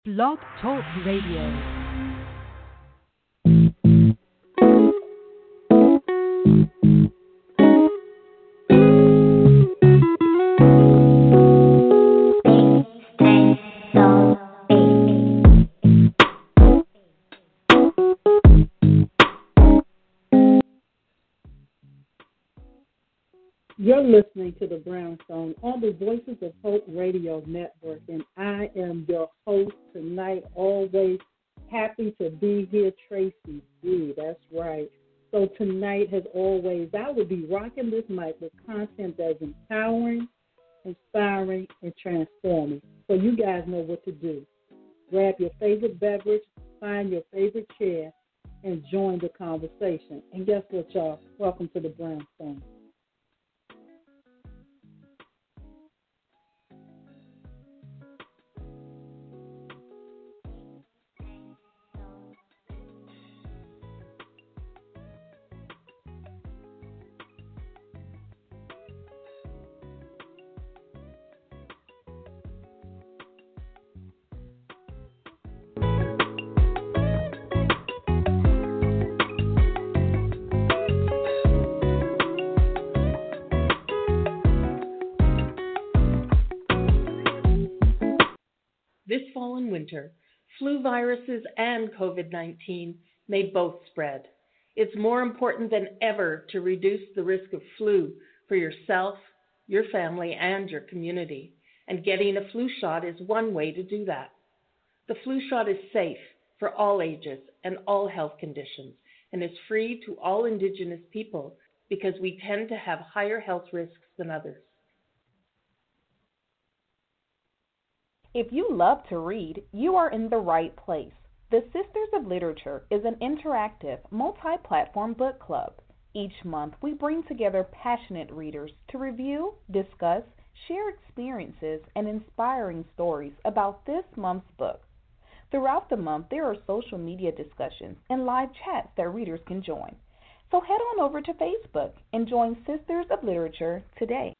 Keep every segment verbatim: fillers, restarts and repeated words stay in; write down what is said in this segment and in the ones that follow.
Blog Talk Radio. You're listening to the Brownstone on the Voices of Hope Radio Network, and I am your host tonight, always happy to be here, Tracy B. That's right. So tonight, as always, I will be rocking this mic with content that's empowering, inspiring, and transforming. So you guys know what to do. Grab your favorite beverage, find your favorite chair, and join the conversation. And guess what, y'all? Welcome to the Brownstone. This fall and winter, flu viruses and COVID nineteen may both spread. It's more important than ever to reduce the risk of flu for yourself, your family, and your community. And getting a flu shot is one way to do that. The flu shot is safe for all ages and all health conditions, and is free to all Indigenous people because we tend to have higher health risks than others. If you love to read, you are in the right place. The Sisters of Literature is an interactive, multi-platform book club. Each month, we bring together passionate readers to review, discuss, share experiences, and inspiring stories about this month's book. Throughout the month, there are social media discussions and live chats that readers can join. So head on over to Facebook and join Sisters of Literature today.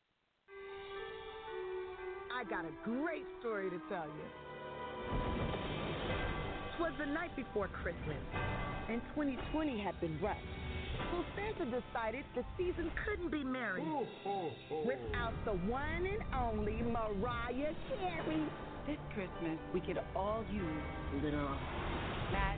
I got a great story to tell you. 'Twas the night before Christmas, and twenty twenty had been rough. So Santa decided the season couldn't be merry oh, oh, oh. without the one and only Mariah Carey. This Christmas, we could all use a little magic.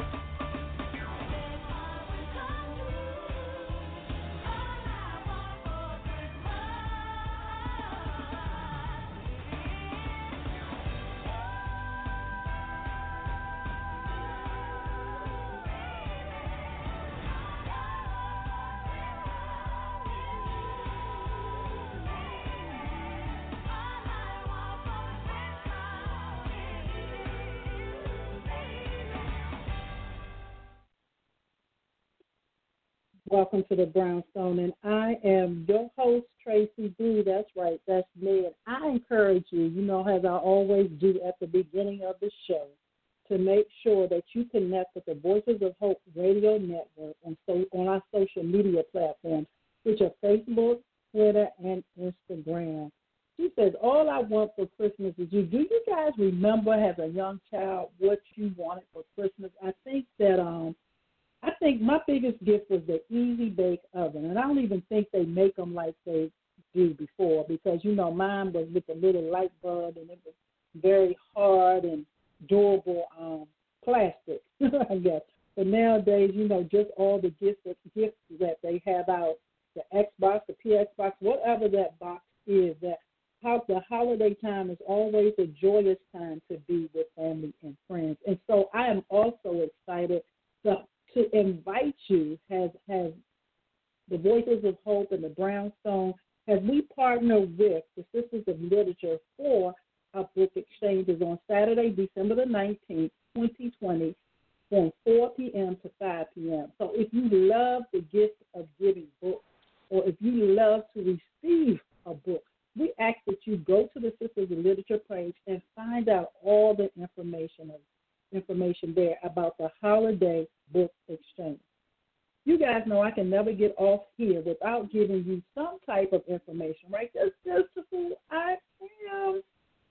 Welcome to the Brownstone, and I am your host, Tracy B. That's right, that's me. And I encourage you, you know, as I always do at the beginning of the show, to make sure that you connect with the Voices of Hope Radio Network and so on our social media platforms, which are Facebook, Twitter, and Instagram. She says, all I want for Christmas is you. Do you guys remember as a young child what you wanted for Christmas? I think that um. I think my biggest gift was the Easy Bake Oven, and I don't even think they make them like they do before because, you know, mine was with a little light bulb, and it was very hard and durable um, plastic, I guess. But nowadays, you know, just all the gifts that, gifts that they have out, the Xbox, the P X box, whatever that box is, that how the holiday time is always a joyous time to be with family and friends. And so I am also excited to to invite you as, as the Voices of Hope and the Brownstone, as we partner with the Sisters of Literature for our book exchanges on Saturday, December the nineteenth, twenty twenty, from four p.m. to five p.m. So if you love the gift of giving books, or if you love to receive a book, we ask that you go to the Sisters of Literature page and find out all the information of information there about the holiday book exchange. You guys know I can never get off here without giving you some type of information, right? That's just who I am.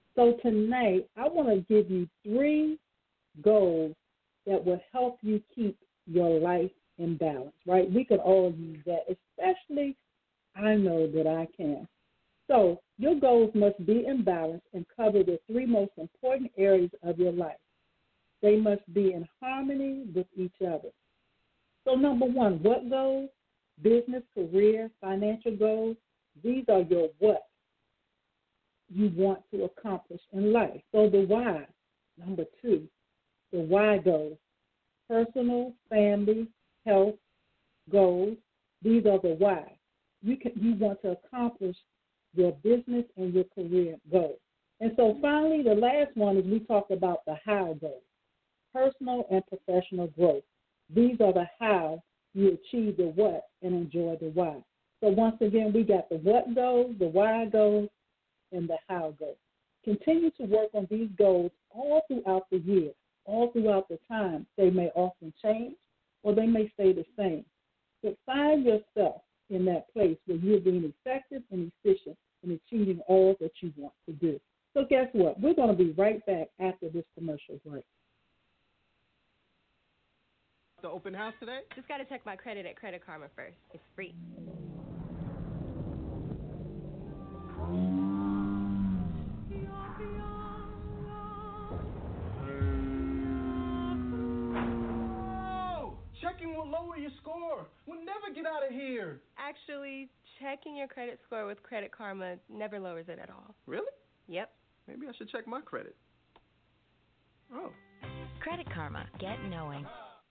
So tonight, I want to give you three goals that will help you keep your life in balance, right? We could all use that, especially I know that I can. So your goals must be in balance and cover the three most important areas of your life. They must be in harmony with each other. So number one, what goals? Business, career, financial goals. These are your what you want to accomplish in life. So the why. Number two, the why goals. Personal, family, health goals. These are the why. You can you want to accomplish your business and your career goals. And so finally, the last one is we talked about the how goals. Personal and professional growth. These are the how you achieve the what and enjoy the why. So once again, we got the what goals, the why goals, and the how goals. Continue to work on these goals all throughout the year, all throughout the time. They may often change or they may stay the same. But find yourself in that place where you're being effective and efficient in achieving all that you want to do. So guess what? We're going to be right back after this commercial break. The open house today? Just got to check my credit at Credit Karma first. It's free. Oh, checking will lower your score. We'll never get out of here. Actually, checking your credit score with Credit Karma never lowers it at all. Really? Yep. Maybe I should check my credit. Oh. Credit Karma. Get knowing.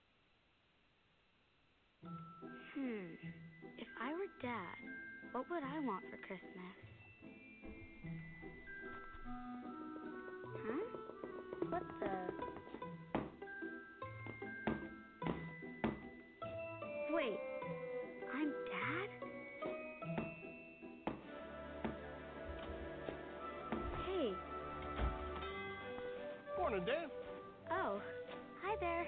Hmm. If I were Dad, what would I want for Christmas? Huh? What the? Wait, I'm Dad? Hey. Morning, Dan. Oh, hi there.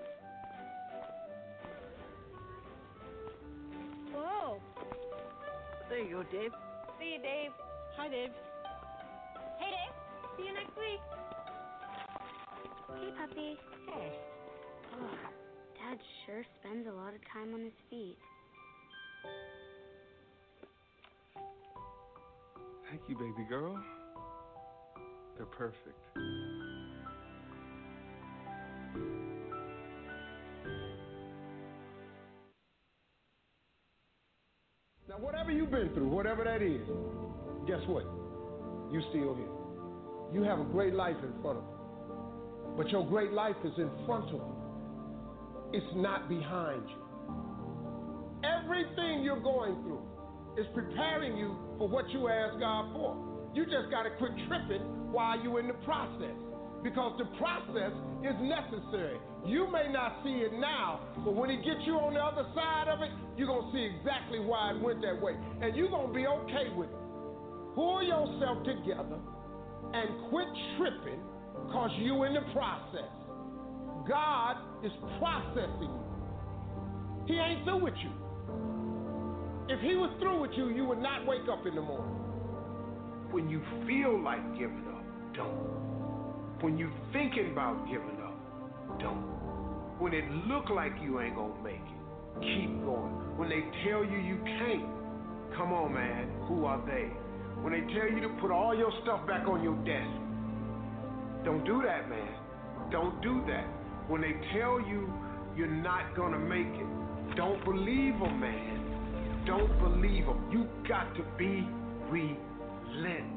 Whoa. There you go, Dave. See you, Dave. Hi, Dave. Hey, Dave. See you next week. Hey, puppy. Hey. Oh, Dad sure spends a lot of time on his feet. Thank you, baby girl. They're perfect. Now, whatever you've been through, whatever that is, guess what? You're still here. You have a great life in front of you. But your great life is in front of you. It's not behind you. Everything you're going through is preparing you for what you asked God for. You just got to quit tripping while you're in the process, because the process is necessary. You may not see it now, but when He gets you on the other side of it, you're going to see exactly why it went that way. And you're going to be okay with it. Pull yourself together and quit tripping, because you're in the process. God is processing you. He ain't through with you. If He was through with you, you would not wake up in the morning. When you feel like giving up, don't. When you're thinking about giving up, don't. When it look like you ain't gonna make it, keep going. When they tell you you can't, come on, man, who are they? When they tell you to put all your stuff back on your desk, don't do that, man. Don't do that. When they tell you you're not gonna make it, don't believe them, man. Don't believe them. You got to be relentless.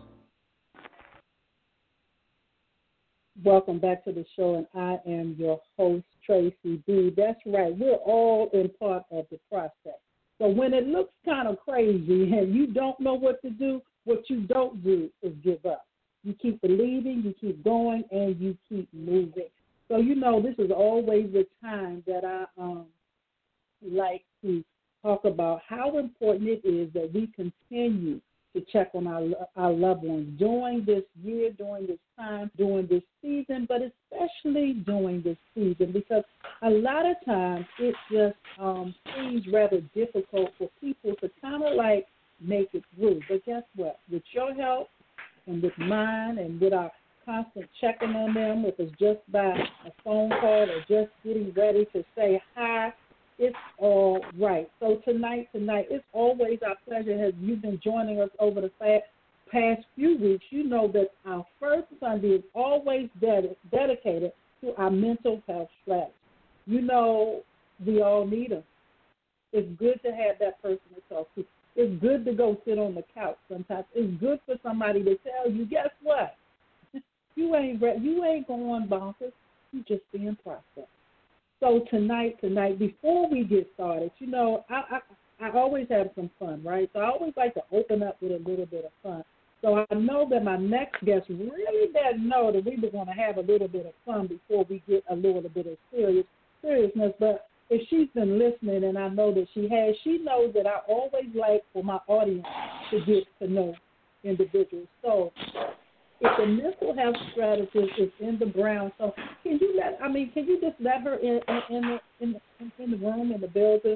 Welcome back to the show, and I am your host, Tracy B. That's right. We're all in part of the process. So when it looks kind of crazy and you don't know what to do, what you don't do is give up. You keep believing, you keep going, and you keep moving. So, you know, this is always the time that I um, like to talk about how important it is that we continue to check on our our loved ones during this year, during this time, during this season, but especially during this season, because a lot of times it just um, seems rather difficult for people to kind of like make it through. But guess what? With your help and with mine and with our constant checking on them, if it's just by a phone call or just getting ready to say hi, it's all right. So tonight, tonight, it's always our pleasure as you've been joining us over the past, past few weeks. You know that our first Sunday is always ded- dedicated to our mental health strategy. You know we all need them. It's good to have that person to talk to. It's good to go sit on the couch sometimes. It's good for somebody to tell you, guess what? You ain't re- you ain't going bonkers. You just being processed. So tonight, tonight, before we get started, you know, I, I I always have some fun, right? So I always like to open up with a little bit of fun. So I know that my next guest really doesn't know that we were going to have a little bit of fun before we get a little bit of serious seriousness. But if she's been listening, and I know that she has, she knows that I always like for my audience to get to know individuals. So if the mental health strategist is in the brown, so can you let, I mean, can you just let her in, in, in, the, in, the, in the room, in the building?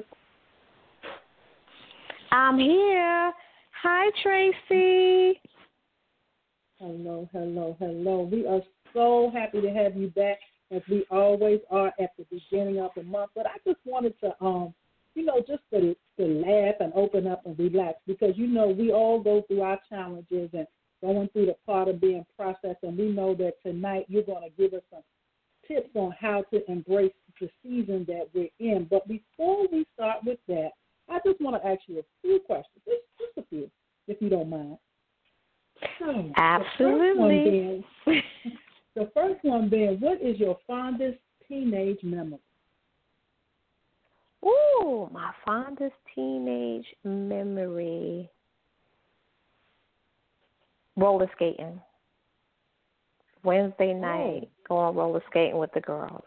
I'm here. Hi, Tracy. Hello, hello, hello. We are so happy to have you back, as we always are at the beginning of the month. But I just wanted to, um, you know, just to, to laugh and open up and relax, because, you know, we all go through our challenges and going through the part of being processed, and we know that tonight you're going to give us some tips on how to embrace the season that we're in. But before we start with that, I just want to ask you a few questions, just, just a few, if you don't mind. So, absolutely. The first, being, the first one being, what is your fondest teenage memory? Ooh, my fondest teenage memory. Roller skating. Wednesday night, oh. going roller skating with the girls.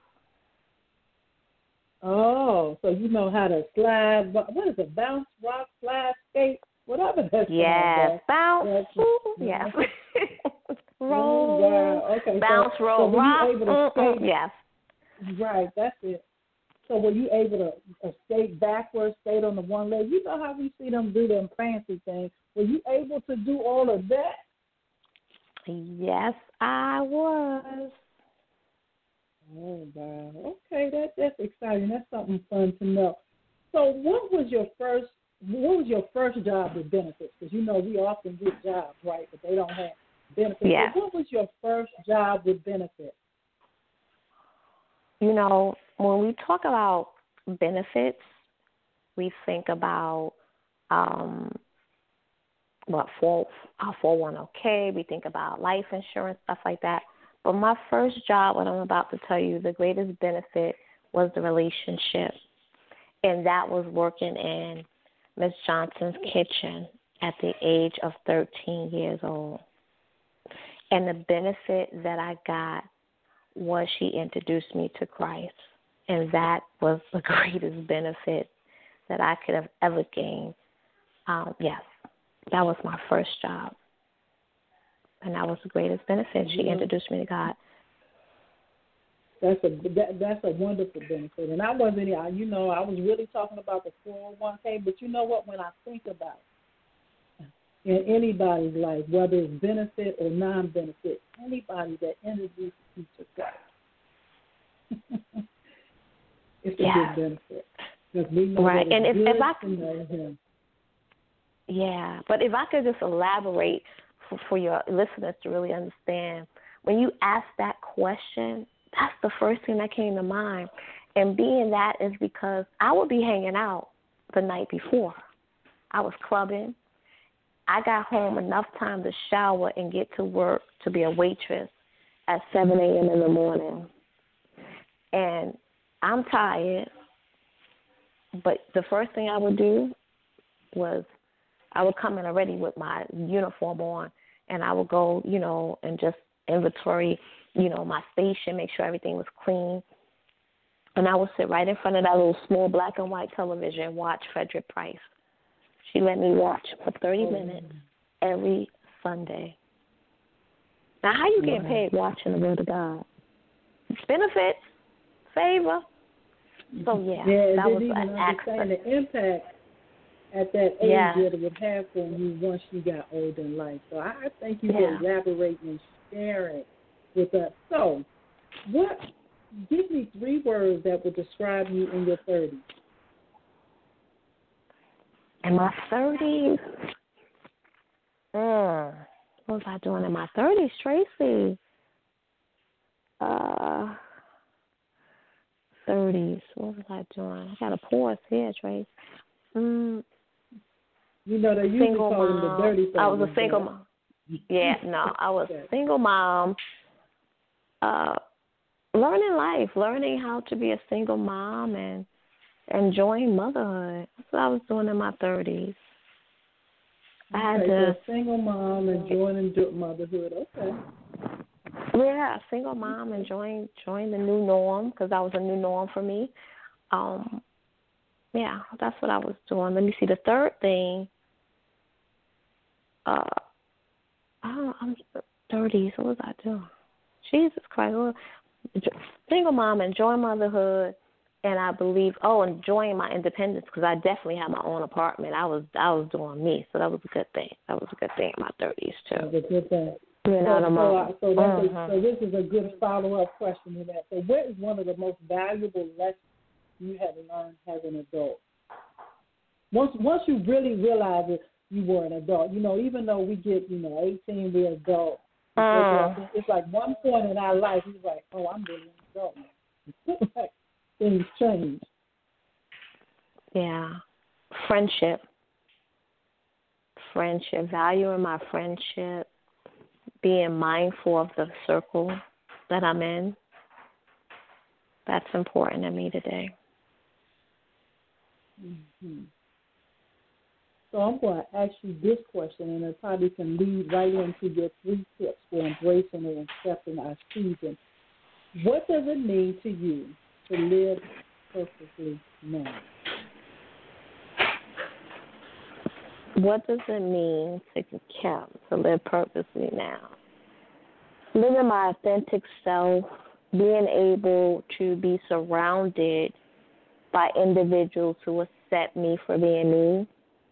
Oh, so you know how to slide, what is it, bounce, rock, slide, skate, whatever that's Yes, bounce, yes. yes. roll, oh, wow. okay. bounce, so, roll, so rock, able to skate, yes. Right, that's it. So were you able to uh, skate backwards, skate on the one leg? You know how we see them do them fancy things. Were you able to do all of that? Yes, I was. Oh, wow. Okay, that, that's exciting. That's something fun to know. So what was your first what was your first job with benefits? Because, you know, we often get jobs, right, but they don't have benefits. Yeah. So what was your first job with benefits? You know, when we talk about benefits, we think about um, what for our four oh one k. We think about life insurance, stuff like that. But my first job, what I'm about to tell you, the greatest benefit was the relationship, and that was working in Miss Johnson's kitchen at the age of thirteen years old. And the benefit that I got was she introduced me to Christ, and that was the greatest benefit that I could have ever gained. Um, yes, that was my first job, and that was the greatest benefit. She Yeah. introduced me to God. That's a that, that's a wonderful benefit, and I wasn't, you know, I was really talking about the four oh one k. But you know what? When I think about it, in anybody's life, whether it's benefit or non-benefit, anybody that introduces you to God, it's a yeah. good benefit, because we know right. that And it's if, good if I to know Him. Yeah, but if I could just elaborate for, for your listeners to really understand, when you ask that question, that's the first thing that came to mind. And being that is because I would be hanging out the night before. I was clubbing. I got home enough time to shower and get to work to be a waitress at seven a.m. in the morning. And I'm tired, but the first thing I would do was I would come in already with my uniform on, and I would go, you know, and just inventory, you know, my station, make sure everything was clean. And I would sit right in front of that little small black and white television and watch Frederick Price. She let me watch for thirty oh. minutes every Sunday. Now, how you getting paid watching the Word of God? Benefits, favor. So, yeah, yeah that was even an understand accident. the impact. at that age Yeah. that it would have for you once you got older in life. So I, I thank you Yeah. for elaborating and sharing with us. So, what? Give me three words that would describe you in your thirties. In my thirties, mm, what was I doing in my thirties, Tracy? Uh, thirties. What was I doing? I got a pause here, Trace. Mm, you know, they usually single call them the mom. dirty thirties. I was a single mom. Yeah, no, I was a single mom. Uh, learning life, learning how to be a single mom and enjoying motherhood. That's what I was doing in my thirties. I had okay, to. So single mom, enjoying motherhood. Okay. Yeah, single mom, enjoying enjoying the new norm because that was a new norm for me. Um, yeah, that's what I was doing. Let me see. The third thing. Uh, I don't, I'm thirties. What was I doing? Jesus Christ. Well, single mom, enjoying motherhood, and I believe, oh, enjoying my independence because I definitely had my own apartment. I was I was doing me, so that was a good thing. That was a good thing in my thirties too. That was a good thing. Being So, out of so, my, uh, so, that's uh-huh. a, so this is a good follow-up question to that. So what is one of the most valuable lessons you have learned as an adult? Once once you really realize that you were an adult, you know, even though we get, you know, eighteen, we're adults. Uh, It's like one point in our life, it's like, oh, I'm really an adult now. Like, things change. Yeah. Friendship. Friendship. Valuing my friendship. Being mindful of the circle that I'm in. That's important to me today. Mm-hmm. So I'm going to ask you this question, and it probably can lead right into your three tips for embracing and accepting our season. What does it mean to you to live purposely now? What does it mean to count, to live purposely now? Living my authentic self, being able to be surrounded by individuals who accept me for being me.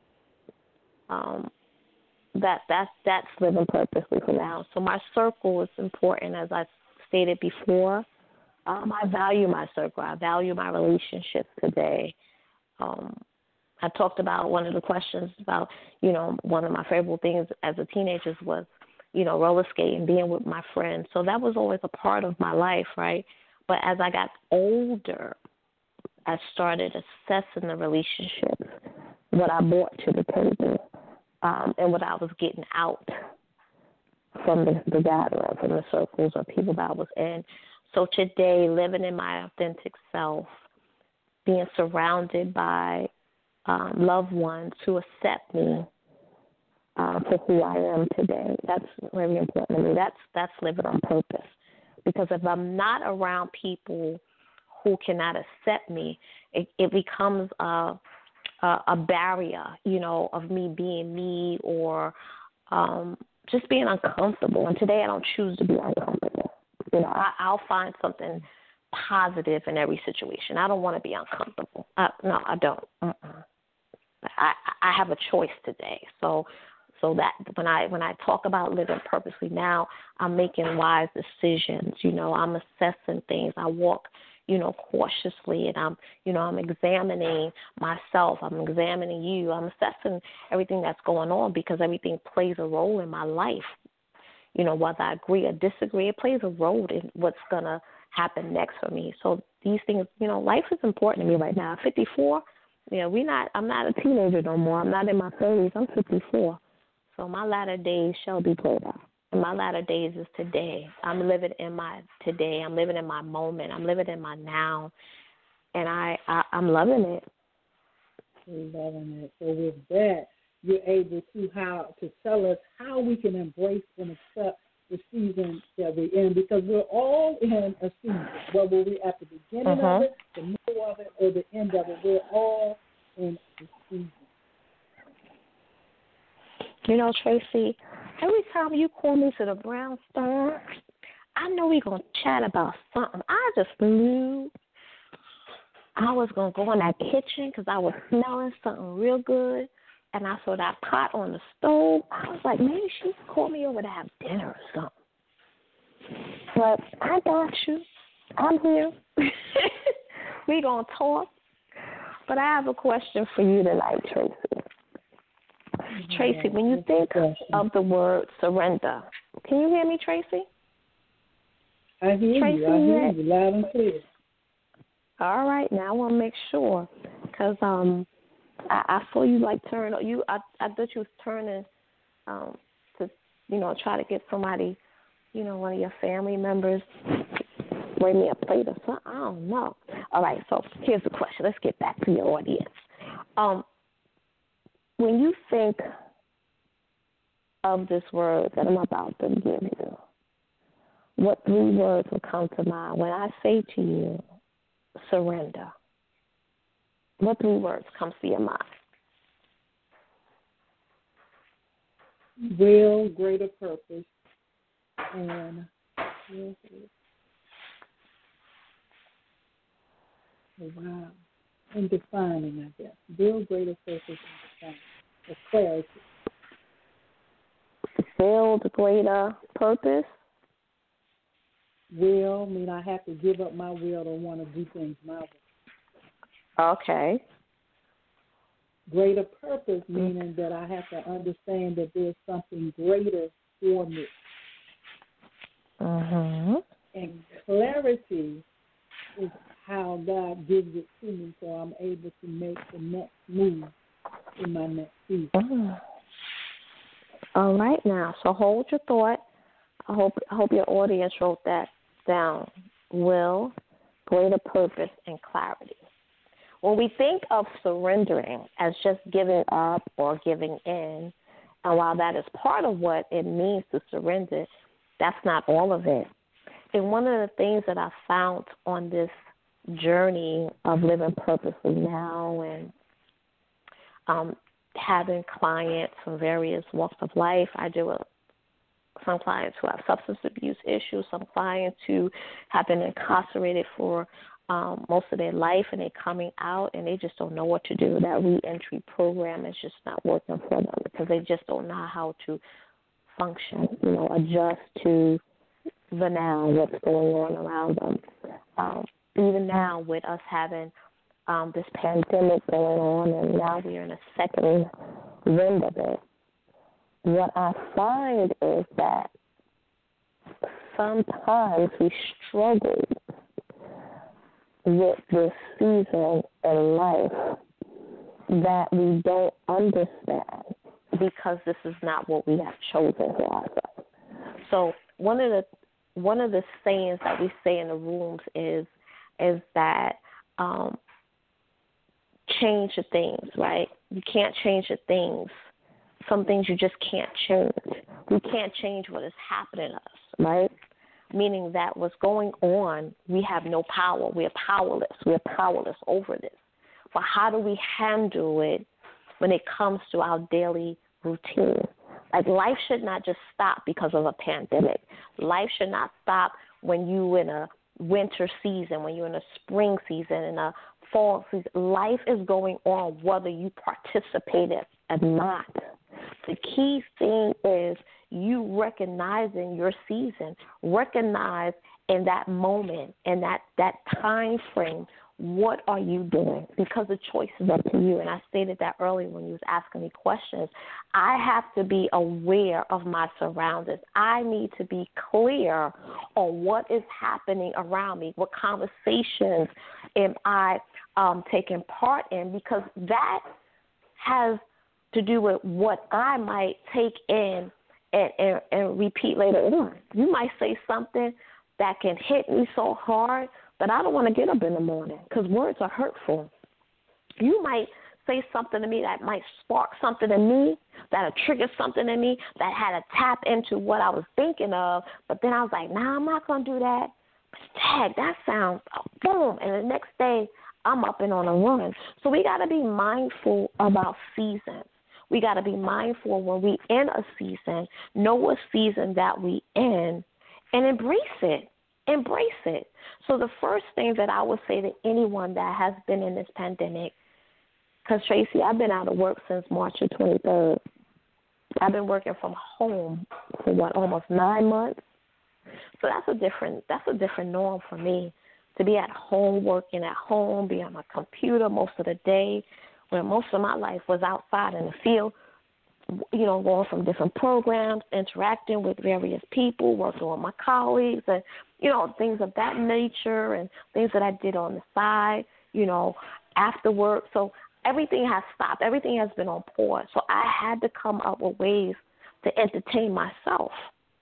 Um, that that's that's living purposely for now. So my circle is important, as I stated before. Um, I value my circle. I value my relationships today. Um, I talked about one of the questions about, you know, one of my favorite things as a teenager was, you know, roller skating, being with my friends. So that was always a part of my life, right? But as I got older, I started assessing the relationships, what I brought to the table. Um, and what I was getting out from the, the gathering, from the circles of people that I was in. So today, living in my authentic self, being surrounded by um, loved ones who accept me uh, for who I am today, that's very important to me. That's that's living on purpose. Because if I'm not around people who cannot accept me, it, it becomes a Uh, a barrier, you know, of me being me or um, just being uncomfortable. And today I don't choose to be uncomfortable. You know, I, I'll find something positive in every situation. I don't want to be uncomfortable. I, no, I don't. Uh-uh. I, I have a choice today. So, so that when I when I talk about living purposely now, I'm making wise decisions. You know, I'm assessing things. I walk, you know, cautiously, and I'm, you know, I'm examining myself. I'm examining you. I'm assessing everything that's going on because everything plays a role in my life. You know, whether I agree or disagree, it plays a role in what's going to happen next for me. So these things, you know, life is important to me right now. fifty-four, you know, we not, I'm not a teenager no more. I'm not in my thirties. I'm fifty-four. So my latter days shall be greater. And my latter days is today. I'm living in my today. I'm living in my moment. I'm living in my now. And I, I, I'm loving it. Loving it. So with that, you're able to how to tell us how we can embrace and accept the season that we're in, because we're all in a season, whether we're at the beginning uh-huh. of it, the middle of it, or the end of it. We're all in a season. You know, Tracy, every time you call me to the Brownstone, I know we're going to chat about something. I just knew, I was going to go in that kitchen because I was smelling something real good, and I saw that pot on the stove. I was like, maybe she called me over to have dinner or something. But I got you. I'm here. We're going to talk. But I have a question for you tonight, Tracy. Mm-hmm. Tracy, when you think of the word surrender, can you hear me, Tracy? I hear Tracy, you. I hear you loud and clear. All right, now I want to make sure because um, I, I saw you like turn you. I I thought you was turning um to you know try to get somebody, you know, one of your family members bring me a plate or something. I don't know. All right, so here's the question. Let's get back to your audience. Um, when you think of this word that I'm about to give you, what three words will come to mind when I say to you, surrender? What three words comes to your mind? Will, greater purpose, and oh, wow, and defining, I guess. Build greater purpose and defining. The clarity. Build greater purpose. Will mean I have to give up my will to want to do things my way. Okay. Greater purpose meaning that I have to understand that there's something greater for me. Mm-hmm. And clarity is how God gives it to me so I'm able to make the next move in my next season. Mm. All right now, so hold your thought. I hope I hope your audience wrote that down. Will, greater purpose, and clarity. When we think of surrendering as just giving up or giving in, and while that is part of what it means to surrender, that's not all of it. And one of the things that I found on this journey of living purposely now and um, having clients from various walks of life, I do a some clients who have substance abuse issues, some clients who have been incarcerated for um, most of their life and they're coming out and they just don't know what to do. That reentry program is just not working for them because they just don't know how to function, you know, adjust to the now, what's going on around them. Um, even now with us having um, this pandemic going on and now we're in a second wind of it, what I find is that sometimes we struggle with this season in life that we don't understand because this is not what we have chosen for ourselves. So one of the one of the sayings that we say in the rooms is is that um, change the things, right? You can't change the things. Some things you just can't change. We can't change what is happening to us, right? Meaning that what's going on, we have no power. We're powerless. We're powerless over this. But how do we handle it when it comes to our daily routine? Like life should not just stop because of a pandemic. Life should not stop when you're in a winter season, when you're in a spring season, in a fall season. Life is going on whether you participate or not. The key thing is you recognizing your season, recognize in that moment, in that, that time frame, what are you doing? Because the choice is up to you. And I stated that earlier when you was asking me questions. I have to be aware of my surroundings. I need to be clear on what is happening around me, what conversations am I um, taking part in, because that has to do with what I might take in and, and, and repeat later on. You might say something that can hit me so hard that I don't want to get up in the morning because words are hurtful. You might say something to me that might spark something in me, that'll trigger something in me, that had to tap into what I was thinking of, but then I was like, nah, I'm not going to do that. But tag, that sounds, oh, boom, and the next day I'm up and on a run. So we got to be mindful about seasons. We got to be mindful when we in a season, know what season that we in, and embrace it. embrace it. So the first thing that I would say to anyone that has been in this pandemic, because, Tracy, I've been out of work since March the twenty-third. I've been working from home for, what, almost nine months? So that's a different that's a different norm for me, to be at home, working at home, be on my computer most of the day, when most of my life was outside in the field, you know, going from different programs, interacting with various people, working with my colleagues, and, you know, things of that nature, and things that I did on the side, you know, after work. So everything has stopped. Everything has been on pause. So I had to come up with ways to entertain myself.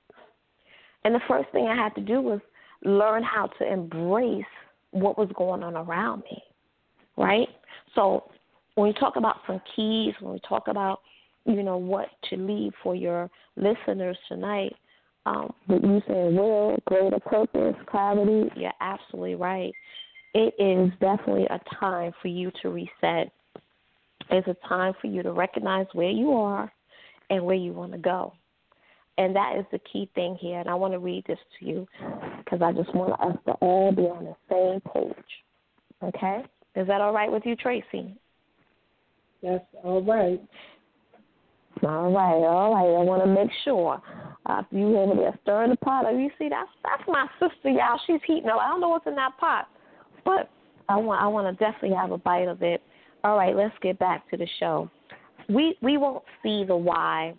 And the first thing I had to do was learn how to embrace what was going on around me, right? So when we talk about some keys, when we talk about, you know, what to leave for your listeners tonight, um, but you say will, greater purpose, clarity, you're absolutely right. It is definitely a time for you to reset. It's a time for you to recognize where you are and where you want to go. And that is the key thing here. And I want to read this to you because I just want us to all be on the same page. Okay? Is that all right with you, Tracy? That's all right. All right, all right. I want to make sure. Uh, if you over there stirring the pot, you see, that's that's my sister, y'all. She's heating up. I don't know what's in that pot, but I want I want to definitely have a bite of it. All right, let's get back to the show. We we won't see the why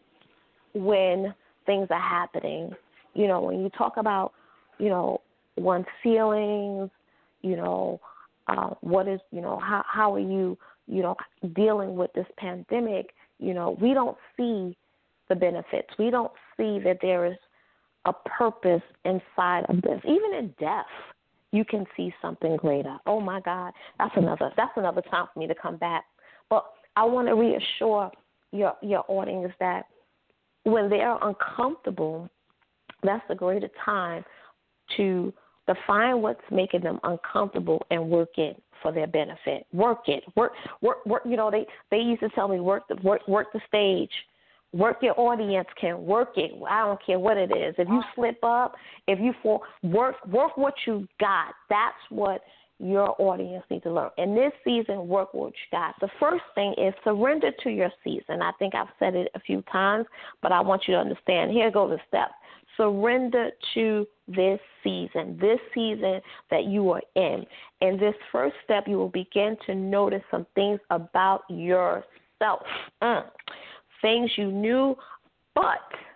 when things are happening. You know, when you talk about, you know, one's feelings, you know, uh, what is, you know, how how are you, you know, dealing with this pandemic? You know, we don't see the benefits. We don't see that there is a purpose inside of this. Even in death, you can see something greater. Oh my God, that's another that's another time for me to come back. But I want to reassure your your audience that when they are uncomfortable, that's a greater time to define what's making them uncomfortable and work it for their benefit. Work it. Work work work you know, they, they used to tell me work the work work the stage. Work your audience, can work it. I don't care what it is. If you slip up, if you fall, work work what you got. That's what your audience needs to learn. In this season, work what you got. The first thing is surrender to your season. I think I've said it a few times, but I want you to understand. Here goes the steps. Surrender to this season, this season that you are in. In this first step, you will begin to notice some things about yourself. Mm. Things you knew, but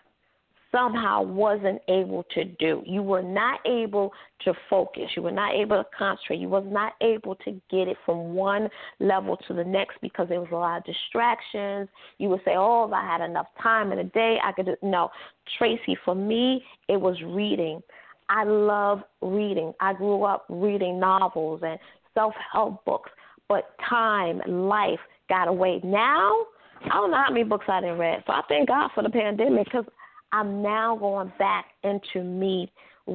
somehow wasn't able to do. You were not able to focus. You were not able to concentrate. You was not able to get it from one level to the next because there was a lot of distractions. You would say, oh, if I had enough time in a day, I could do. No, Tracy, for me, it was reading. I love reading. I grew up reading novels and self-help books, but time, life got away. Now, I don't know how many books I didn't read. So I thank God for the pandemic because I'm now going back into me,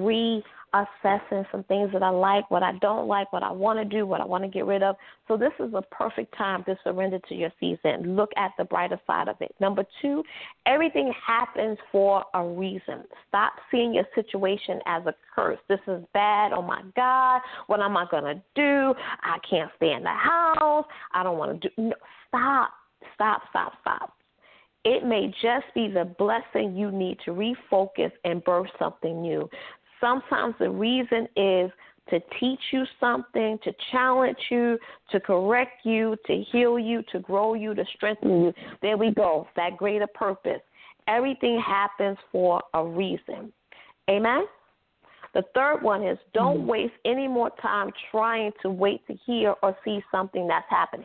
reassessing some things that I like, what I don't like, what I want to do, what I want to get rid of. So this is a perfect time to surrender to your season. Look at the brighter side of it. Number two, everything happens for a reason. Stop seeing your situation as a curse. This is bad. Oh, my God. What am I going to do? I can't stay in the house. I don't want to do. No, stop, stop, stop, stop. It may just be the blessing you need to refocus and birth something new. Sometimes the reason is to teach you something, to challenge you, to correct you, to heal you, to grow you, to strengthen you. There we go, that greater purpose. Everything happens for a reason. Amen? The third one is don't waste any more time trying to wait to hear or see something that's happening.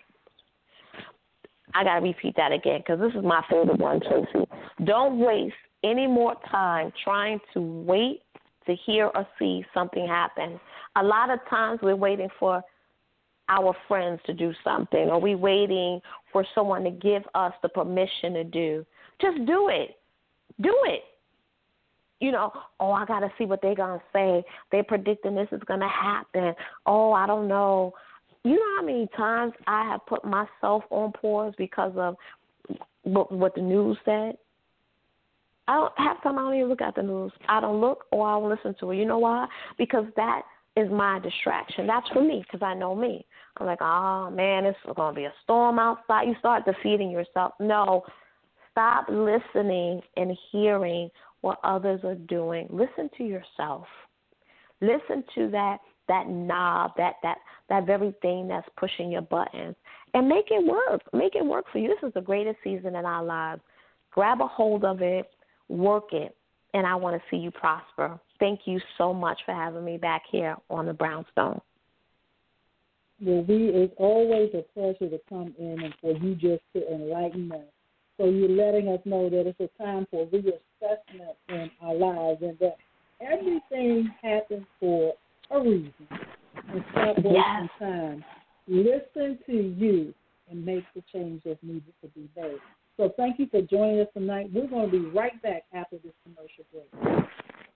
I got to repeat that again because this is my favorite one, Tracy. Don't waste any more time trying to wait to hear or see something happen. A lot of times we're waiting for our friends to do something, or we're waiting for someone to give us the permission to do. Just do it. Do it. You know, oh, I got to see what they're going to say. They're predicting this is going to happen. Oh, I don't know. You know how many times I have put myself on pause because of what the news said? I don't half the time I don't even look at the news. I don't look or I don't listen to it. You know why? Because that is my distraction. That's for me because I know me. I'm like, oh, man, it's going to be a storm outside. You start defeating yourself. No, stop listening and hearing what others are doing. Listen to yourself. Listen to that that knob, that, that, that very thing that's pushing your buttons, and make it work. Make it work for you. This is the greatest season in our lives. Grab a hold of it, work it, and I want to see you prosper. Thank you so much for having me back here on the Brownstone. Well, we, it's always a pleasure to come in and for you just to enlighten us. So you're letting us know that it's a time for reassessment in our lives and that everything happens for a reason. And stop wasting yes. time. Listen to you and make the change that needed to be made. So thank you for joining us tonight. We're going to be right back after this commercial break.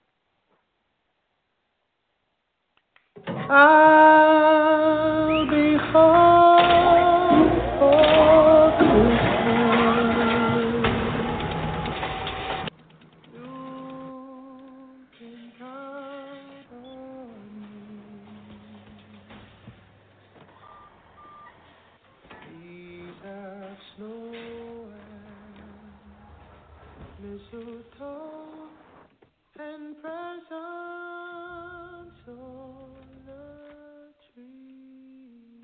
I'll be home for Christmas. You can count on me. We have snow and mistletoe and presents on the tree.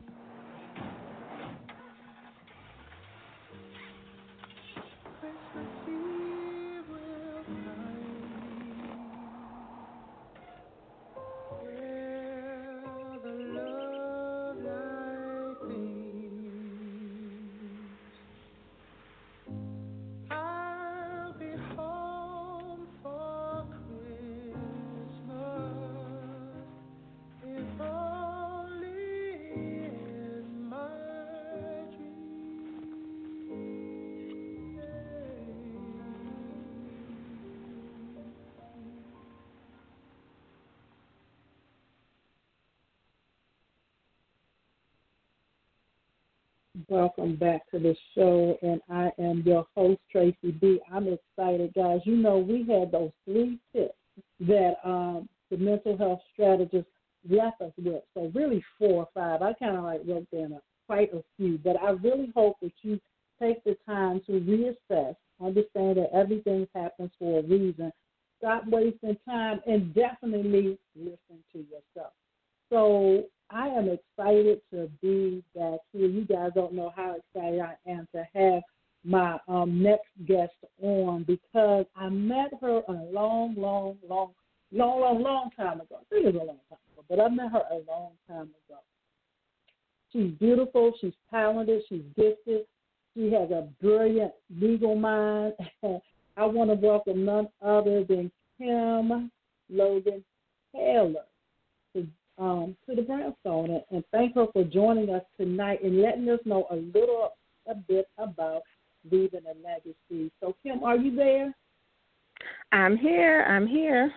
Christmas Eve will find where the love light gleams. I'll be home for Christmas, if only in my Welcome back to the show, and I am your host, Tracy B. I'm excited, guys. You know, we had those three tips that um, the mental health strategist left us with. So really four or five. I kind of like wrote down a, quite a few, but I really hope that you take the time to reassess, understand that everything happens for a reason, stop wasting time, and definitely listen to yourself. So I am excited to be back here. You guys don't know how excited I am to have my um, next guest on because I met her a long, long, long, long, long, long time ago. I think it was a long time ago, but I met her a long time ago. She's beautiful. She's talented. She's gifted. She has a brilliant legal mind. I want to welcome none other than Kim Logan Taylor to Um, to the Brownstone and, and thank her for joining us tonight and letting us know a little a bit about Leaving a Legacy. So, Kim, are you there? I'm here. I'm here.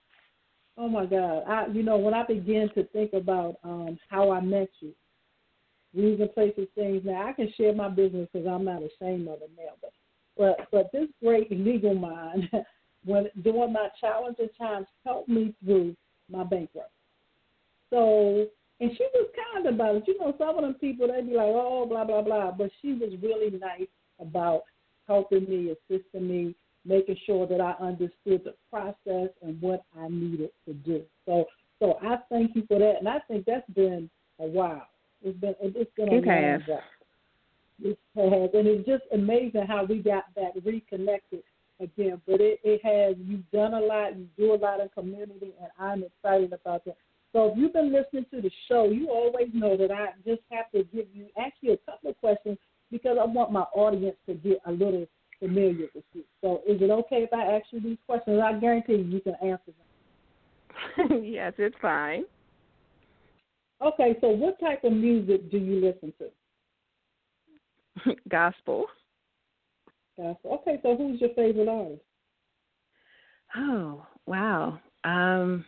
Oh, my God. I, you know, when I begin to think about um, how I met you, reason, places, things, now I can share my business because I'm not ashamed of it now, but, but, but this great legal mind, when during my challenging times, helped me through my bankruptcy. So, and she was kind about it. You know, some of them people, they'd be like, oh, blah, blah, blah. But she was really nice about helping me, assisting me, making sure that I understood the process and what I needed to do. So, so I thank you for that. And I think that's been a while. It's been, it's been a it long has. while. It has. And it's just amazing how we got back reconnected again. But it, it has, you've done a lot, you do a lot in community, and I'm excited about that. So if you've been listening to the show, you always know that I just have to give you, ask you a couple of questions because I want my audience to get a little familiar with you. So is it okay if I ask you these questions? I guarantee you, you can answer them. Yes, it's fine. Okay, so what type of music do you listen to? Gospel. Gospel. Okay, so who's your favorite artist? Oh, wow. Um...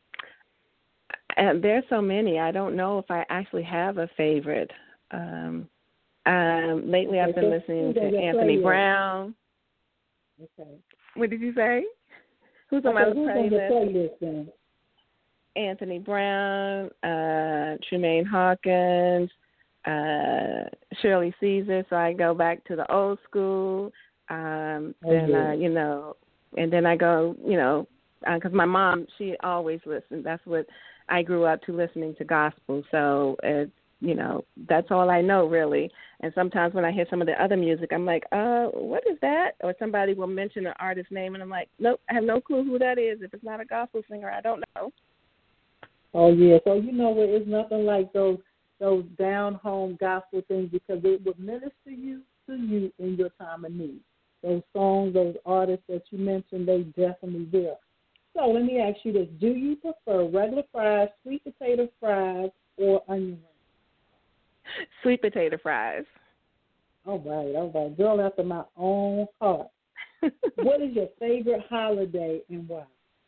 And there's so many. I don't know if I actually have a favorite. Um, um, lately, I've been listening to Anthony Brown. Okay. What did you say? Who's on okay, my who's playlist? on the playlist then? Anthony Brown, uh, Tremaine Hawkins, uh, Shirley Caesar. So I go back to the old school. Um, Oh, then, yeah. uh, you know, and then I go, you know, because uh, my mom, she always listened. That's what I grew up to, listening to gospel. So it's, you know, that's all I know really. And sometimes when I hear some of the other music, I'm like, uh, what is that? Or somebody will mention an artist's name, and I'm like, nope, I have no clue who that is. If it's not a gospel singer, I don't know. Oh yeah, so you know what? It's nothing like those those down home gospel things, because it would minister you to you in your time of need. Those songs, those artists that you mentioned, they definitely will. So let me ask you this: do you prefer regular fries, sweet potato fries, or onion rings? Sweet potato fries. All right, all right, girl after my own heart. What is your favorite holiday and why?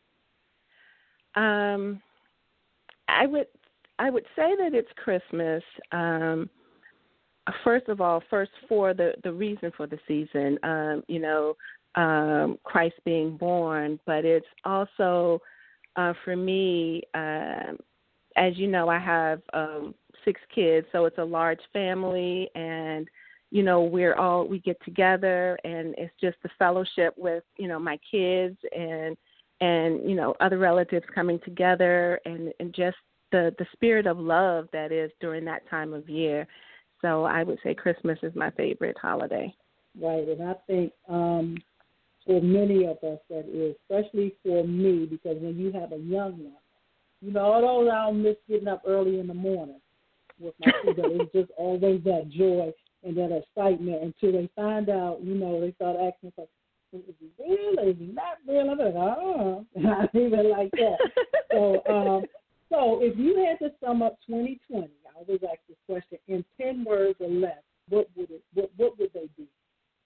Um, I would I would say that it's Christmas. Um, first of all, first for the, the reason for the season, um, you know, um, Christ being born, but it's also uh, for me, um, as you know, I have um, six kids, so it's a large family, and you know, we're all we get together, and it's just the fellowship with you know my kids and and you know other relatives coming together, and, and just the the spirit of love that is during that time of year. So I would say Christmas is my favorite holiday. Right, and I think um, for many of us that is, especially for me, because when you have a young one, you know, although I don't miss getting up early in the morning with my children, it's just always that joy and that excitement until they find out, you know, they start asking, like, is it real? Is it not real? I'm like, oh, not even like that. so, um, so if you had to sum up twenty twenty, I always ask this question, in ten words or less, what would it? What, what would they be?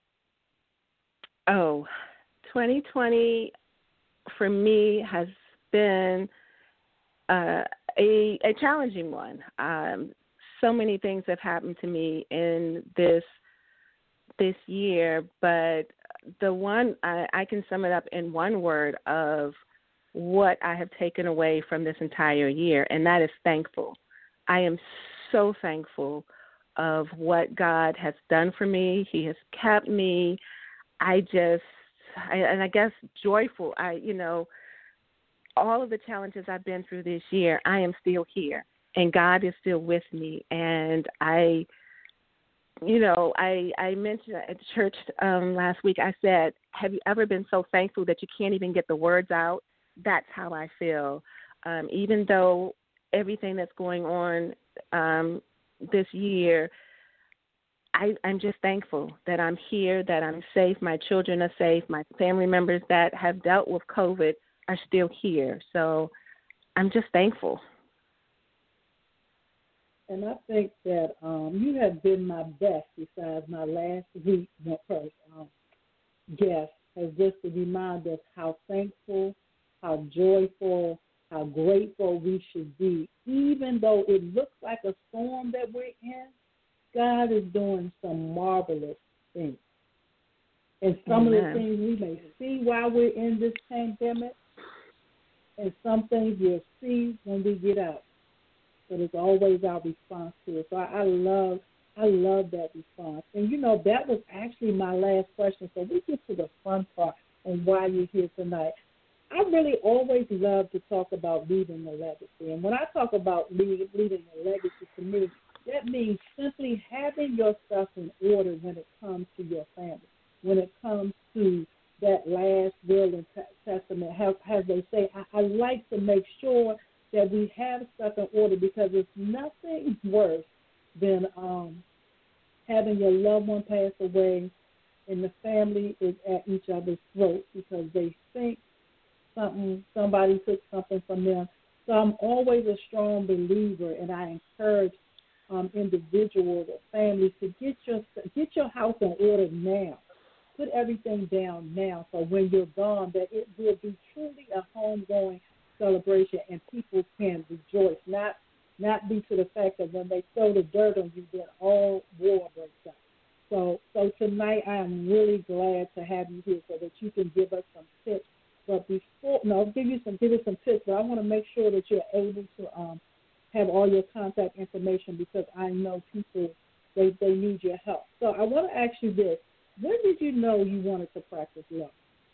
Oh, twenty twenty for me has been uh, a a challenging one. Um, so many things have happened to me in this this year, but the one I, I can sum it up in one word of what I have taken away from this entire year, and that is thankful. I am so thankful of what God has done for me. He has kept me. I just, I, and I guess joyful. I, you know, all of the challenges I've been through this year, I am still here, and God is still with me. And I, you know, I, I mentioned at church um, last week, I said, have you ever been so thankful that you can't even get the words out? That's how I feel. Um, even though everything that's going on um, this year, I, I'm just thankful that I'm here, that I'm safe, my children are safe, my family members that have dealt with COVID are still here. So I'm just thankful. And I think that um, you have been my best besides my last week first um, guest, has just to remind us how thankful, how joyful, how grateful we should be. Even though it looks like a storm that we're in, God is doing some marvelous things. And some Amen. of the things we may see while we're in this pandemic, and some things we'll see when we get out. But it's always our response to it. So I, I love I love that response. And, you know, that was actually my last question. So we get to the fun part on why you're here tonight. I really always love to talk about leaving a legacy. And when I talk about leaving, leaving a legacy, to me, that means simply having your stuff in order when it comes to your family, when it comes to that last will and t- testament. How, as they say, I, I like to make sure that we have stuff in order, because it's nothing worse than um, having your loved one pass away and the family is at each other's throats because they think something, somebody took something from them. So I'm always a strong believer, and I encourage um, individuals or families to get your get your house in order now. Put everything down now, so when you're gone, that it will be truly a homegoing celebration, and people can rejoice, not not be to the fact that when they throw the dirt on you, then all war breaks out. So, so tonight I am really glad to have you here so that you can give us some tips. But before, no, I'll give you some, give you some tips. But I want to make sure that you're able to um, have all your contact information because I know people they they need your help. So I want to ask you this: when did you know you wanted to practice law?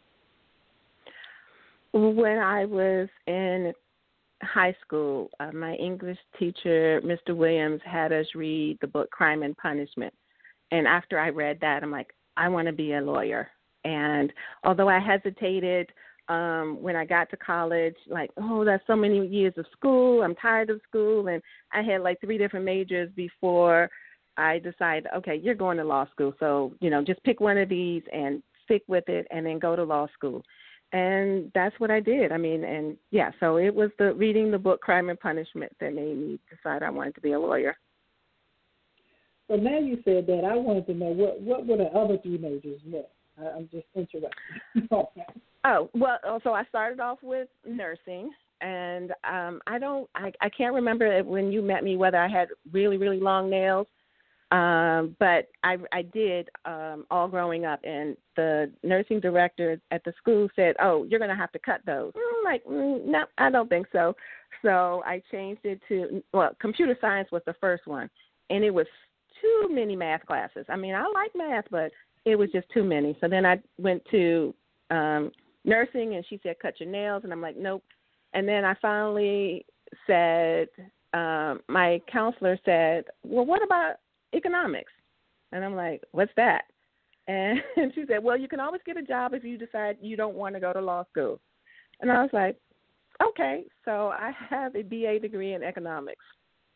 When I was in high school, uh, my English teacher, Mister Williams, had us read the book Crime and Punishment. And after I read that, I'm like, I want to be a lawyer. And although I hesitated um, when I got to college, like, oh, that's so many years of school. I'm tired of school. And I had like three different majors before I decided, okay, you're going to law school. So, you know, just pick one of these and stick with it and then go to law school. And that's what I did. I mean, and yeah, so it was the reading the book Crime and Punishment that made me decide I wanted to be a lawyer. So now you said that, I wanted to know what, what were the other three majors were? I'm just interested. Oh, well, so I started off with nursing, and um, I don't, I, I can't remember when you met me whether I had really, really long nails. Um, but I, I did um, all growing up, and the nursing director at the school said, oh, you're going to have to cut those. I'm like, mm, no, I don't think so. So I changed it to, well, computer science was the first one, and it was too many math classes. I mean, I like math, but it was just too many. So then I went to um, nursing, and she said, cut your nails, and I'm like, nope. And then I finally said, um, my counselor said, well, what about economics? And I'm like, what's that? And she said, well, you can always get a job if you decide you don't want to go to law school. And I was like, okay. So I have a B A degree in economics.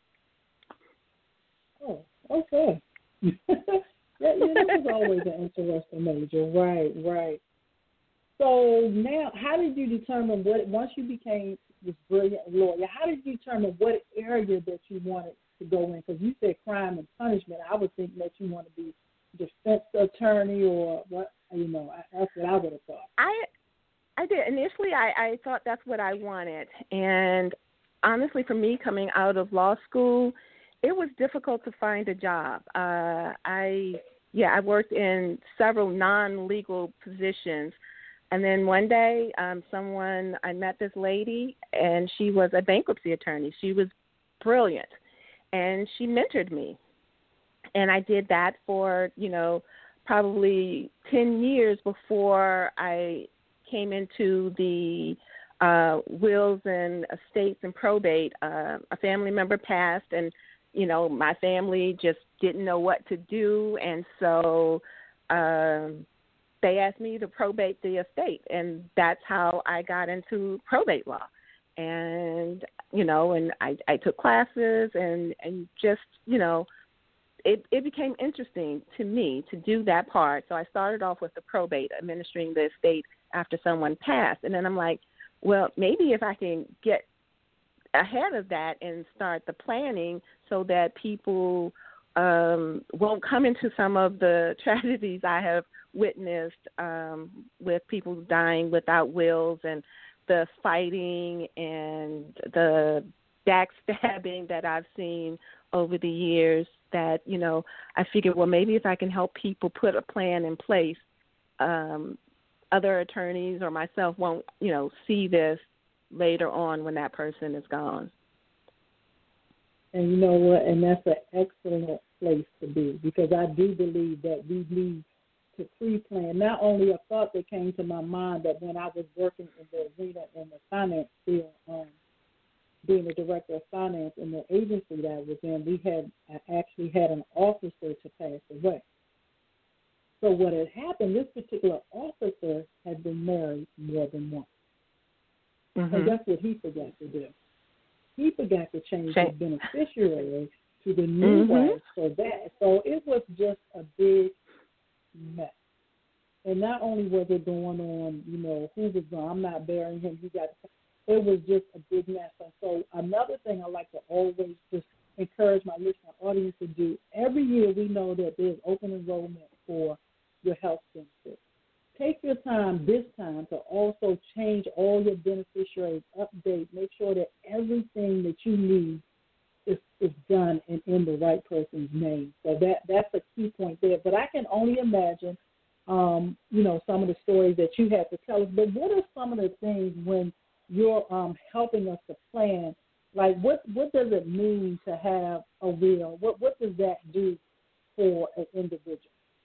Oh, okay. yeah, yeah, that was always an interesting major. Right, right. So now, how did you determine what, once you became this brilliant lawyer, how did you determine what area that you wanted to go in? Because you said crime and punishment. I was thinking that you want to be defense attorney or what, you know, that's what I would have thought. I I did. Initially, I, I thought that's what I wanted. And honestly, for me, coming out of law school, it was difficult to find a job. Uh, I, yeah, I worked in several non-legal positions. And then one day, um, someone, I met this lady, and she was a bankruptcy attorney. She was brilliant. And she mentored me. And I did that for, you know, probably ten years before I came into the uh, wills and estates and probate. Uh, a family member passed, and, you know, my family just didn't know what to do. And so um, they asked me to probate the estate. And that's how I got into probate law. And, you know, and I, I took classes and, and just, you know, it, it became interesting to me to do that part. So I started off with the probate, administering the estate after someone passed. And then I'm like, well, maybe if I can get ahead of that and start the planning so that people um, won't come into some of the tragedies I have witnessed um, with people dying without wills and the fighting and the backstabbing that I've seen over the years, that, you know, I figured, well, maybe if I can help people put a plan in place, um, other attorneys or myself won't, you know, see this later on when that person is gone. And you know what? And that's an excellent place to be, because I do believe that we need to pre-plan. Not only a thought that came to my mind, but when I was working in the arena in the finance field, um, being the director of finance in the agency that I was in, we had I actually had an officer to pass away. So what had happened, this particular officer had been married more than once. Mm-hmm. And that's what he forgot to do. He forgot to change his beneficiary to the new mm-hmm. wife. So that so it was just a big mess. And not only was it going on, you know, who was going, I'm not burying him, you got to, it was just a big mess. And so another thing I like to always just encourage my listening audience to do, every year we know that there's open enrollment for your health benefits. Take your time this time to also change all your beneficiaries, update, make sure that everything that you need it's, it's done in, in the right person's name. So that that's a key point there. But I can only imagine, um, you know, some of the stories that you had to tell us. But what are some of the things when you're um, helping us to plan? Like, what, what does it mean to have a will? What what does that do for an individual?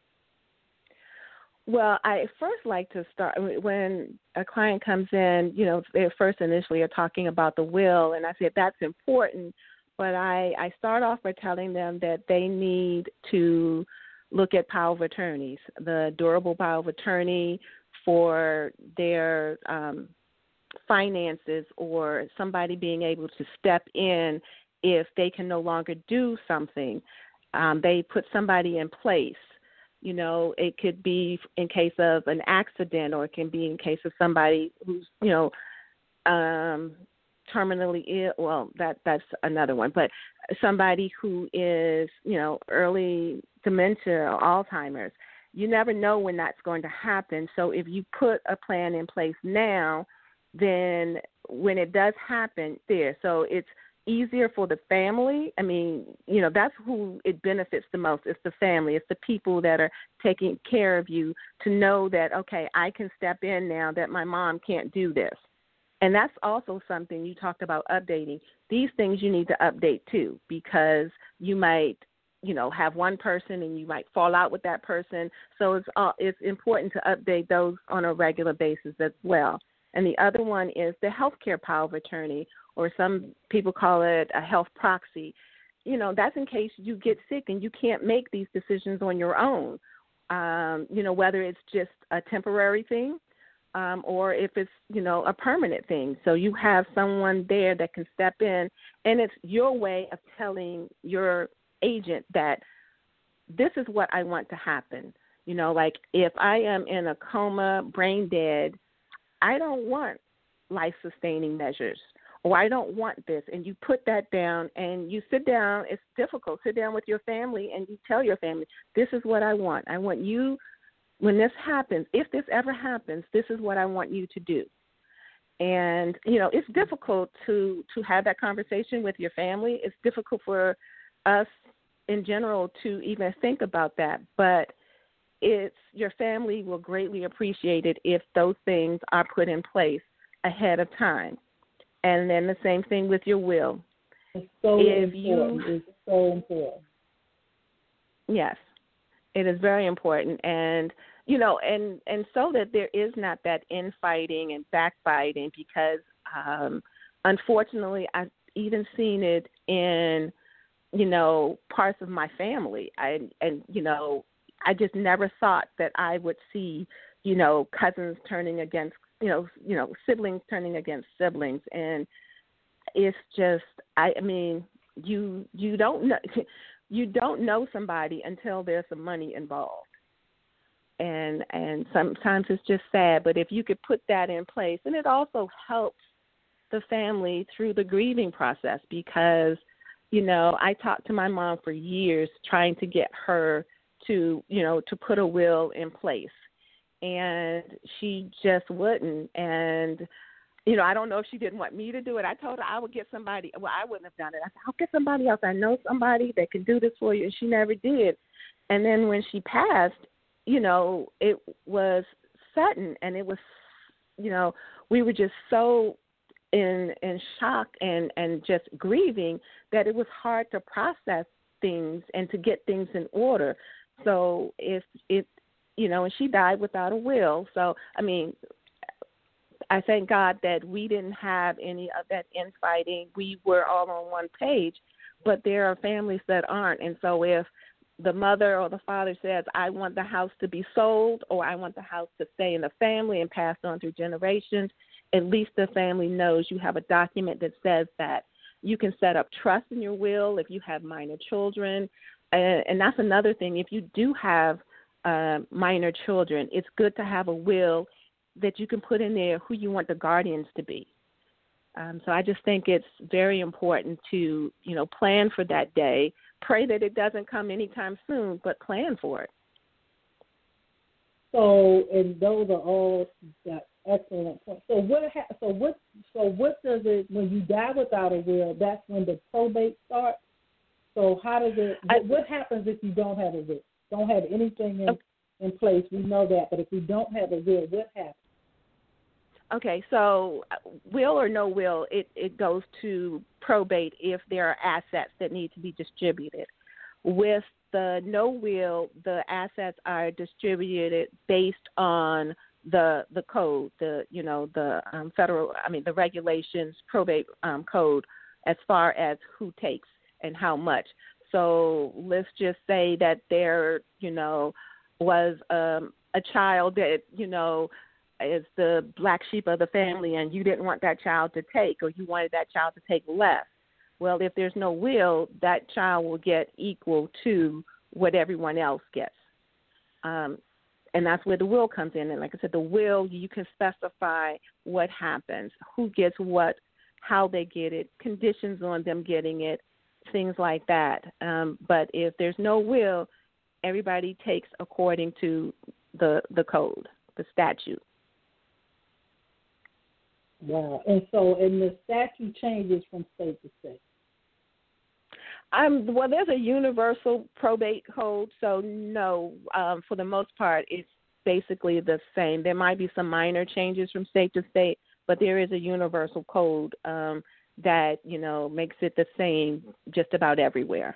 Well, I first like to start when a client comes in, you know, they first initially are talking about the will, and I said that's important, but I, I start off by telling them that they need to look at power of attorneys, the durable power of attorney for their um, finances, or somebody being able to step in if they can no longer do something. Um, they put somebody in place. You know, it could be in case of an accident, or it can be in case of somebody who's, you know, um, terminally ill. Well, that that's another one. But somebody who is, you know, early dementia or Alzheimer's, you never know when that's going to happen. So if you put a plan in place now, then when it does happen, there. So it's easier for the family. I mean, you know, that's who it benefits the most. It's the family. It's the people that are taking care of you to know that, okay, I can step in now that my mom can't do this. And that's also something you talked about updating. These things you need to update too, because you might, you know, have one person and you might fall out with that person. So it's uh, it's important to update those on a regular basis as well. And the other one is the healthcare power of attorney, or some people call it a health proxy. You know, that's in case you get sick and you can't make these decisions on your own, um, you know, whether it's just a temporary thing um, or if it's, you know, a permanent thing. So you have someone there that can step in, and it's your way of telling your agent that this is what I want to happen. You know, like if I am in a coma, brain dead, I don't want life-sustaining measures, or I don't want this. And you put that down and you sit down. It's difficult. Sit down with your family and you tell your family, this is what I want. I want you, when this happens, if this ever happens, this is what I want you to do. And, you know, it's difficult to, to have that conversation with your family. It's difficult for us in general to even think about that. But it's your family will greatly appreciate it if those things are put in place ahead of time. And then the same thing with your will. It's so if important. You, it's so important. Yes, it is very important. And, you know, and, and so that there is not that infighting and backbiting, because um, unfortunately I've even seen it in, you know, parts of my family. I, and, you know, I just never thought that I would see, you know, cousins turning against, you know, you know, siblings turning against siblings. And it's just, I, I mean, you, you don't know, you don't know somebody until there's some money involved. And, and sometimes it's just sad, but if you could put that in place, and it also helps the family through the grieving process, because, you know, I talked to my mom for years trying to get her to, you know, to put a will in place. And she just wouldn't. And, you know, I don't know if she didn't want me to do it. I told her I would get somebody. Well, I wouldn't have done it. I said, I'll get somebody else. I know somebody that can do this for you. And she never did. And then when she passed, you know, it was sudden. And it was, you know, we were just so in in shock and, and just grieving that it was hard to process things and to get things in order. So if it, you know, and she died without a will. So, I mean, I thank God that we didn't have any of that infighting. We were all on one page, but there are families that aren't. And so if the mother or the father says, I want the house to be sold, or I want the house to stay in the family and passed on through generations, at least the family knows you have a document that says that. You can set up trust in your will if you have minor children. And, and that's another thing. If you do have uh, minor children, it's good to have a will that you can put in there who you want the guardians to be. Um, so I just think it's very important to, you know, plan for that day. Pray that it doesn't come anytime soon, but plan for it. So, and those are all that Excellent point. So what? Ha- so what? So what does it when you die without a will? That's when the probate starts. So how does it? I, what happens if you don't have a will? Don't have anything in, okay. in place. We know that, but if you don't have a will, what happens? Okay, so will or no will, it, it goes to probate if there are assets that need to be distributed. With the no will, the assets are distributed based on the the code, the you know the um, federal, I mean the regulations, probate um, code, as far as who takes and how much. So let's just say that there, you know, was um, a child that you know. is the black sheep of the family and you didn't want that child to take, or you wanted that child to take less. Well, if there's no will, that child will get equal to what everyone else gets. Um, and that's where the will comes in. And like I said, the will, you can specify what happens, who gets what, how they get it, conditions on them getting it, things like that. Um, but if there's no will, everybody takes according to the the code, the statute. Wow. And so, and the statute changes from state to state. Um, well, there's a universal probate code, so no, um, for the most part, it's basically the same. There might be some minor changes from state to state, but there is a universal code um, that, you know, makes it the same just about everywhere.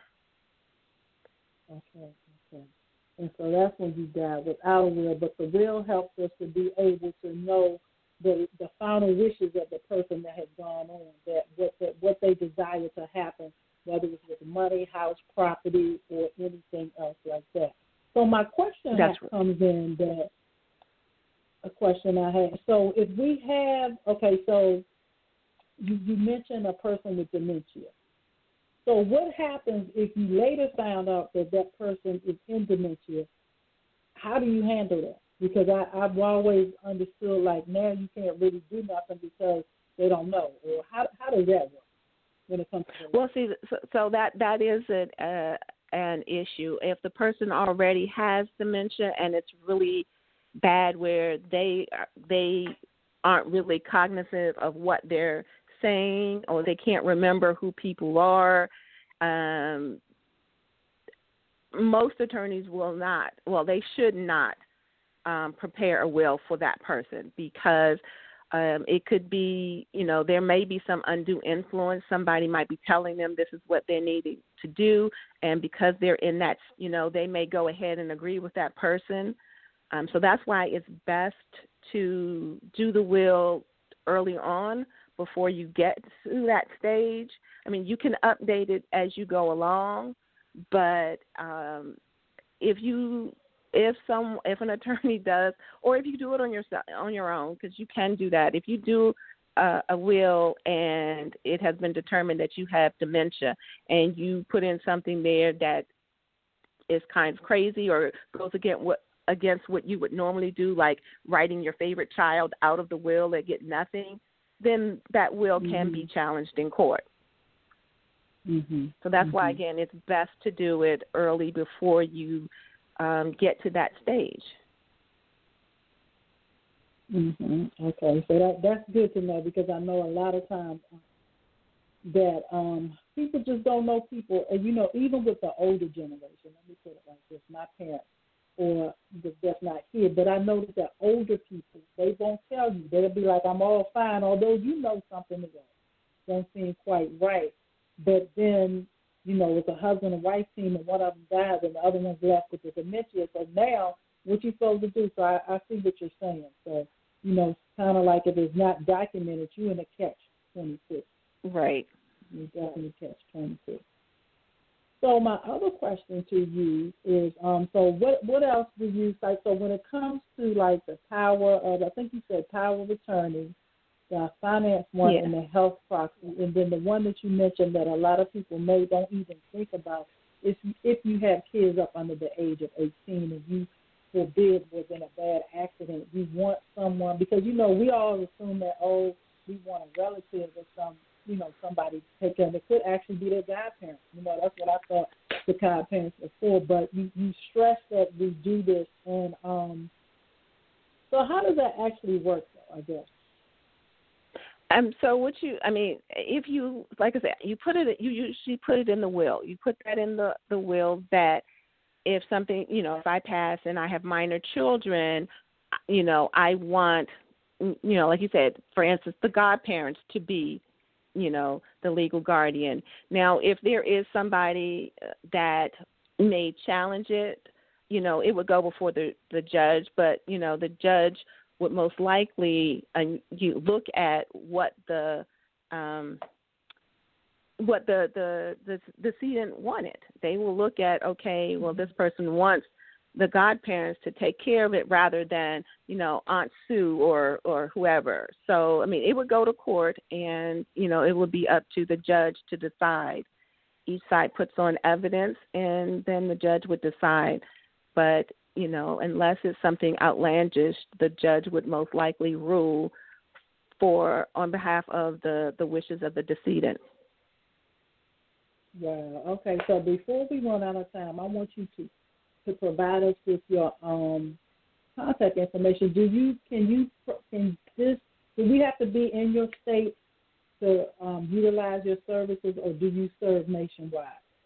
Okay, okay. And so that's when you die without a will, but the will helps us to be able to know the the final wishes of the person that has gone on, that what that, what they desire to happen, whether it's with money, house, property, or anything else like that. So my question That's right. comes in that a question I had. So if we have, okay, so you, you mentioned a person with dementia. So what happens if you later found out that that person is in dementia? How do you handle that? Because I, I've always understood, like, now you can't really do nothing because they don't know. Or how how does that work when it comes to that? Well, see, so, so that, that is an, uh, an issue. If the person already has dementia and it's really bad where they they aren't really cognizant of what they're saying, or they can't remember who people are, um, most attorneys will not, well, they should not um, prepare a will for that person, because um, it could be, you know, there may be some undue influence. Somebody might be telling them this is what they're needing to do, and because they're in that, you know, they may go ahead and agree with that person. Um, so that's why it's best to do the will early on before you get to that stage. I mean, you can update it as you go along, but um, if you, if some, if an attorney does, or if you do it on your on your own, because you can do that. If you do uh, a will and it has been determined that you have dementia, and you put in something there that is kind of crazy or goes against what against what you would normally do, like writing your favorite child out of the will and get nothing, then that will mm-hmm. can be challenged in court. Mm-hmm. So that's mm-hmm. why, again, it's best to do it early before you um, get to that stage. Mm-hmm. Okay, so that that's good to know, because I know a lot of times that um, people just don't know people. And, you know, even with the older generation, let me put it like this, my parents, or that's not here, but I notice that older people, they won't tell you. They'll be like, I'm all fine, although you know something is wrong. Don't seem quite right. But then, you know, it's a husband and wife team, and one of them dies and the other one's left with the dementia. So now, what you supposed to do? So I, I see what you're saying. So, you know, it's kind of like if it's not documented, you in a catch twenty-six. Right. You definitely catch twenty-six. So my other question to you is, um, so what what else do you like? So when it comes to like the power of, I think you said power of attorney, the finance one, yeah. and the health proxy, and then the one that you mentioned that a lot of people may don't even think about is if you have kids up under the age of eighteen and you forbid was in a bad accident, you want someone, because you know we all assume that, oh, we want a relative or some. you know, somebody to take care of. It could actually be their godparents. You know, that's what I thought the godparents were for. But you, you stress that we do this. And um, so how does that actually work, though? I guess. Um. So what you? I mean, if you, like I said, you put it. You usually put it in the will. You put that in the the will that if something, you know, if I pass and I have minor children, you know, I want, you know, like you said, for instance, the godparents to be, you know, the legal guardian. Now, if there is somebody that may challenge it, you know, it would go before the, the judge, but, you know, the judge would most likely uh, you look at what the um, what the, the, the, the decedent wanted. They will look at, okay, well, this person wants the godparents to take care of it rather than, you know, Aunt Sue or, or whoever. So, I mean, it would go to court and, you know, it would be up to the judge to decide. Each side puts on evidence and then the judge would decide. But, you know, unless it's something outlandish, the judge would most likely rule for on behalf of the, the wishes of the decedent. Wow. Okay. So before we run out of time, I want you to, to provide us with your um, contact information. Do you can you can this do we have to be in your state to um, utilize your services, or do you serve nationwide?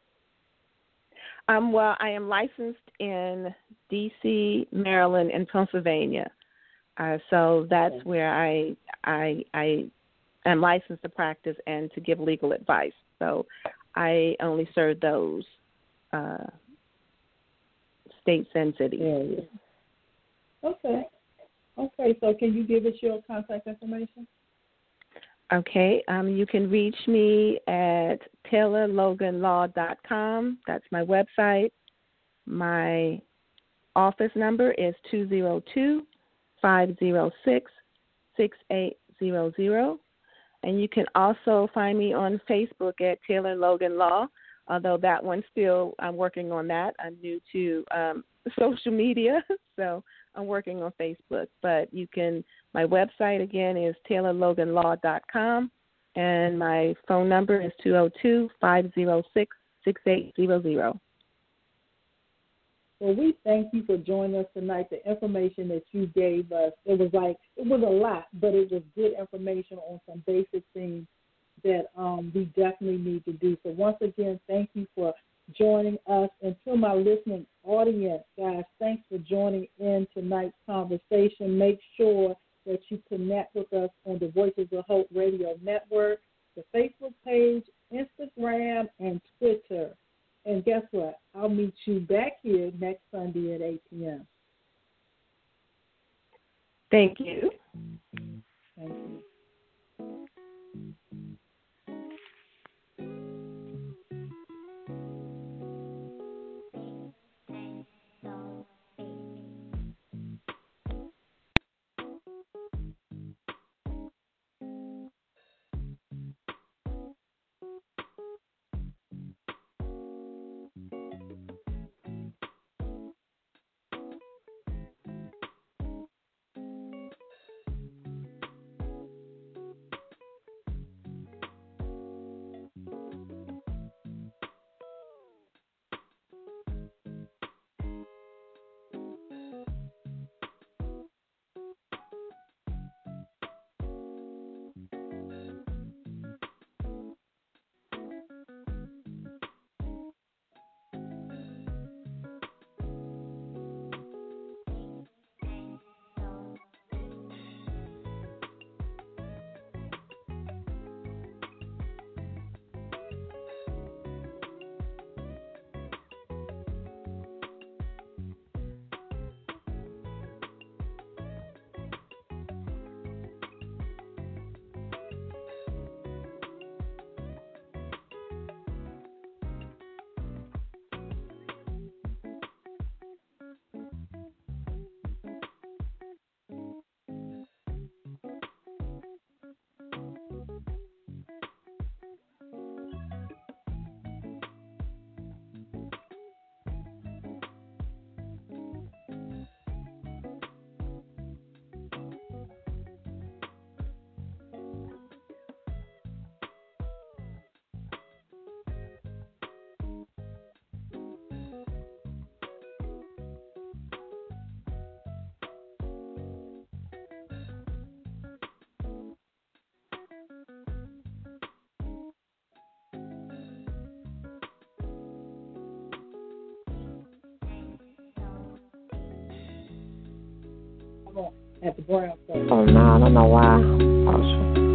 Um, well, I am licensed in D C, Maryland, and Pennsylvania. Uh, so that's okay. where I I I am licensed to practice and to give legal advice. So I only serve those uh, states and cities. Areas. Okay. Okay. So can you give us your contact information? Okay. Um, you can reach me at taylor logan law dot com. That's my website. My office number is two zero two, five zero six, six eight zero zero. And you can also find me on Facebook at Taylor Logan Law, although that one still, I'm working on that. I'm new to um, social media, so I'm working on Facebook. But you can, my website again is taylor logan law dot com, and my phone number is two zero two, five zero six, six eight zero zero. Well, we thank you for joining us tonight. The information that you gave us, it was like, it was a lot, but it was good information on some basic things that um, we definitely need to do. So once again, thank you for joining us. And to my listening audience, guys, thanks for joining in tonight's conversation. Make sure that you connect with us on the Voices of Hope Radio Network, the Facebook page, Instagram, and Twitter. And guess what? I'll meet you back here next Sunday at eight p.m. Thank you. Thank you. at the Brown place. Oh no, I don't know why. Oh, sure.